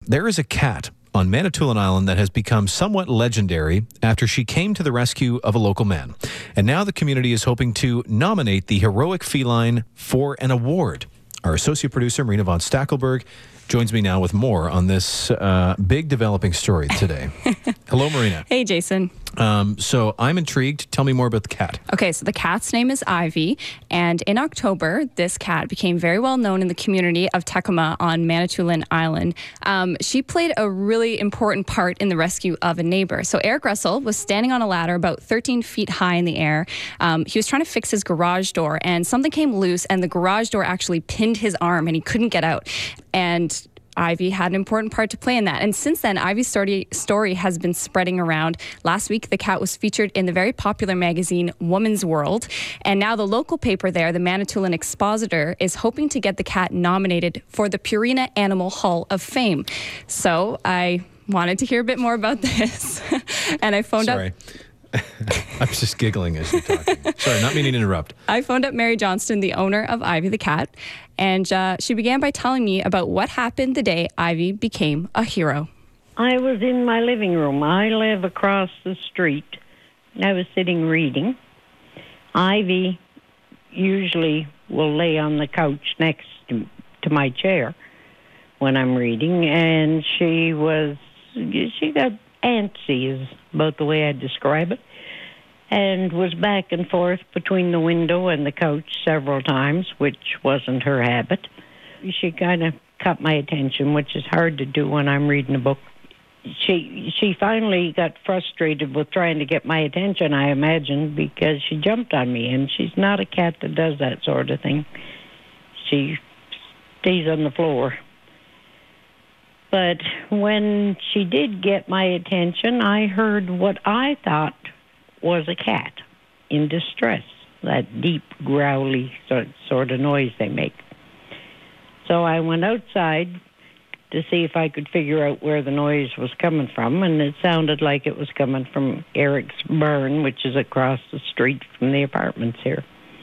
There is a cat on Manitoulin Island that has become somewhat legendary after she came to the rescue of a local man. And now the community is hoping to nominate the heroic feline for an award. Our associate producer, Marina von Stackelberg, joins me now with more on this big developing story today. Hello, Marina. Hey, Jason. So I'm intrigued. Tell me more about the cat. Okay, so the cat's name is Ivy, and in October, this cat became very well known in the community of Tecumseh on Manitoulin Island. She played a really important part in the rescue of a neighbor. So Eric Russell was standing on a ladder about 13 feet high in the air. He was trying to fix his garage door, and something came loose, and the garage door actually pinned his arm, and he couldn't get out. And Ivy had an important part to play in that. And since then, Ivy's story has been spreading around. Last week, the cat was featured in the very popular magazine Woman's World. And now the local paper there, the Manitoulin Expositor, is hoping to get the cat nominated for the Purina Animal Hall of Fame. So I wanted to hear a bit more about this. And I phoned up... I'm just giggling as you're talking. Sorry, not meaning to interrupt. I phoned up Mary Johnston, the owner of Ivy the cat, and she began by telling me about what happened the day Ivy became a hero. I was in my living room. I live across the street. I was sitting reading. Ivy usually will lay on the couch next to my chair when I'm reading, and she got antsy is about the way I describe it, and was back and forth between the window and the couch several times, which wasn't her habit. She kind of caught my attention, which is hard to do when I'm reading a book. She finally got frustrated with trying to get my attention, I imagine, because she jumped on me, and she's not a cat that does that sort of thing. She stays on the floor. But when she did get my attention, I heard what I thought was a cat in distress, that deep, growly sort of noise they make. So I went outside to see if I could figure out where the noise was coming from, and it sounded like it was coming from Eric's barn, which is across the street from the apartments here.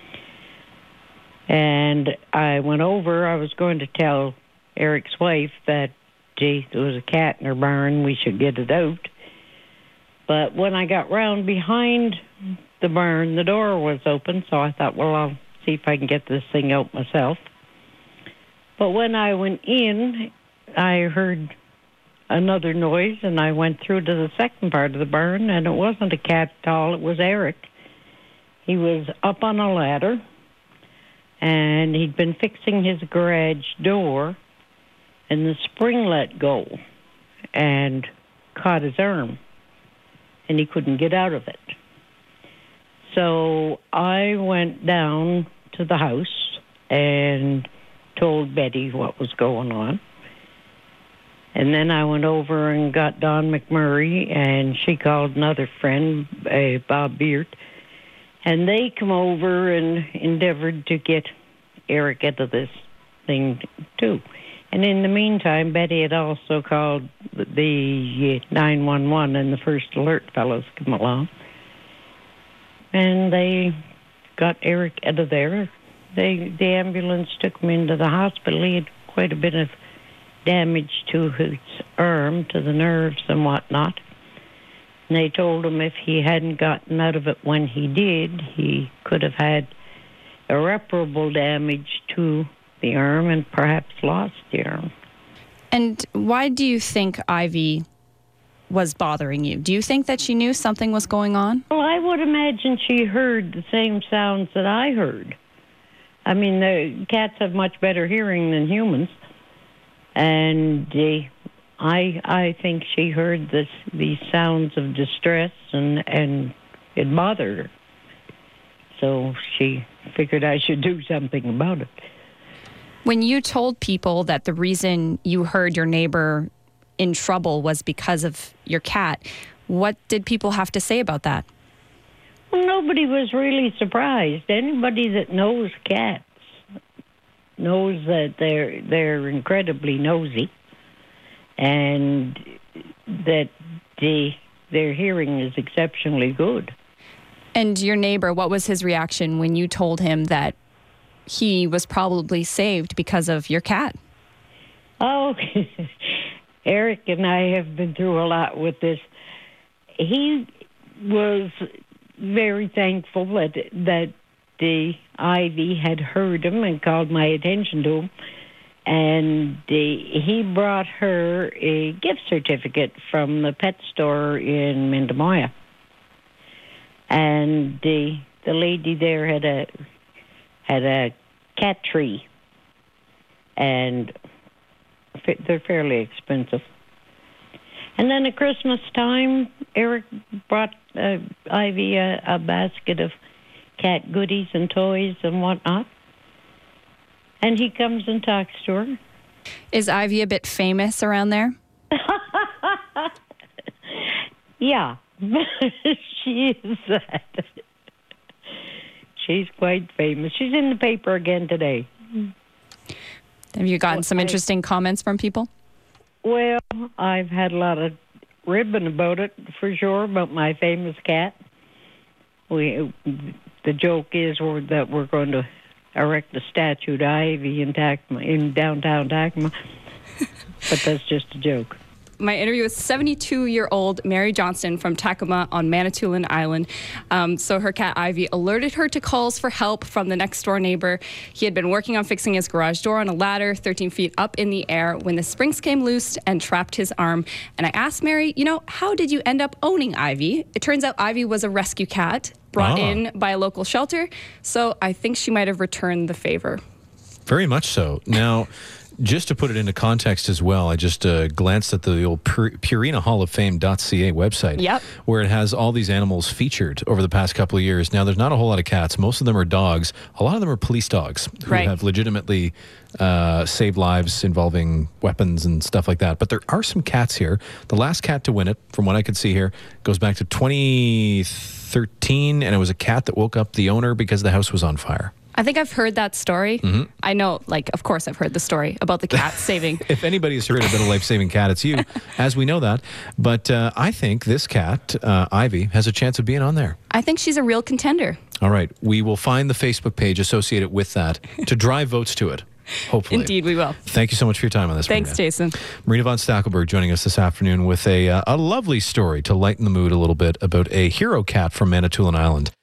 And I went over. I was going to tell Eric's wife that there was a cat in her barn, we should get it out. But when I got round behind the barn, the door was open, so I thought, well, I'll see if I can get this thing out myself. But when I went in, I heard another noise, and I went through to the second part of the barn, and it wasn't a cat at all, it was Eric. He was up on a ladder, and he'd been fixing his garage door, and the spring let go and caught his arm, and he couldn't get out of it. So I went down to the house and told Betty what was going on. And then I went over and got Dawn McMurray, and she called another friend, Bob Beard, and they come over and endeavored to get Eric out of this thing, too. And in the meantime, Betty had also called the 911, and the first alert fellows come along. And they got Eric out of there. The ambulance took him into the hospital. He had quite a bit of damage to his arm, to the nerves and whatnot. And they told him if he hadn't gotten out of it when he did, he could have had irreparable damage to the arm and perhaps lost the arm. And why do you think Ivy was bothering you? Do you think that she knew something was going on? Well, I would imagine she heard the same sounds that I heard. I mean, the cats have much better hearing than humans, and I think she heard these sounds of distress, and it bothered her. So she figured I should do something about it. When you told people that the reason you heard your neighbor in trouble was because of your cat, what did people have to say about that? Well, nobody was really surprised. Anybody that knows cats knows that they're incredibly nosy, and that their hearing is exceptionally good. And your neighbor, what was his reaction when you told him that he was probably saved because of your cat? Oh, Eric and I have been through a lot with this. He was very thankful that the Ivy had heard him and called my attention to him. And he brought her a gift certificate from the pet store in Mindamoya. And the lady there had a cat tree, and they're fairly expensive. And then at Christmas time, Eric brought Ivy a basket of cat goodies and toys and whatnot. And he comes and talks to her. Is Ivy a bit famous around there? Yeah, she is that. She's quite famous. She's in the paper again today. Have you gotten some interesting comments from people? Well, I've had a lot of ribbon about it, for sure, about my famous cat. The joke is that we're going to erect a statue to Ivy in downtown Tacoma, but that's just a joke. My interview with 72-year-old Mary Johnston from Tacoma on Manitoulin Island. So her cat Ivy alerted her to calls for help from the next door neighbor. He had been working on fixing his garage door on a ladder 13 feet up in the air when the springs came loose and trapped his arm. And I asked Mary, how did you end up owning Ivy? It turns out Ivy was a rescue cat brought in by a local shelter. So I think she might have returned the favor. Very much so. Now, just to put it into context as well, I just glanced at the old Purina Hall of Fame.ca website, where it has all these animals featured over the past couple of years. Now, there's not a whole lot of cats. Most of them are dogs. A lot of them are police dogs who have legitimately saved lives involving weapons and stuff like that. But there are some cats here. The last cat to win it, from what I could see here, goes back to 2013, and it was a cat that woke up the owner because the house was on fire. I think I've heard that story. Mm-hmm. I know, of course I've heard the story about the cat saving. If anybody's heard about a life-saving cat, it's you, as we know that. But I think this cat, Ivy, has a chance of being on there. I think she's a real contender. All right. We will find the Facebook page associated with that to drive votes to it, hopefully. Indeed, we will. Thank you so much for your time on this. Thanks, Marina. Jason. Marina von Stackelberg joining us this afternoon with a lovely story to lighten the mood a little bit about a hero cat from Manitoulin Island.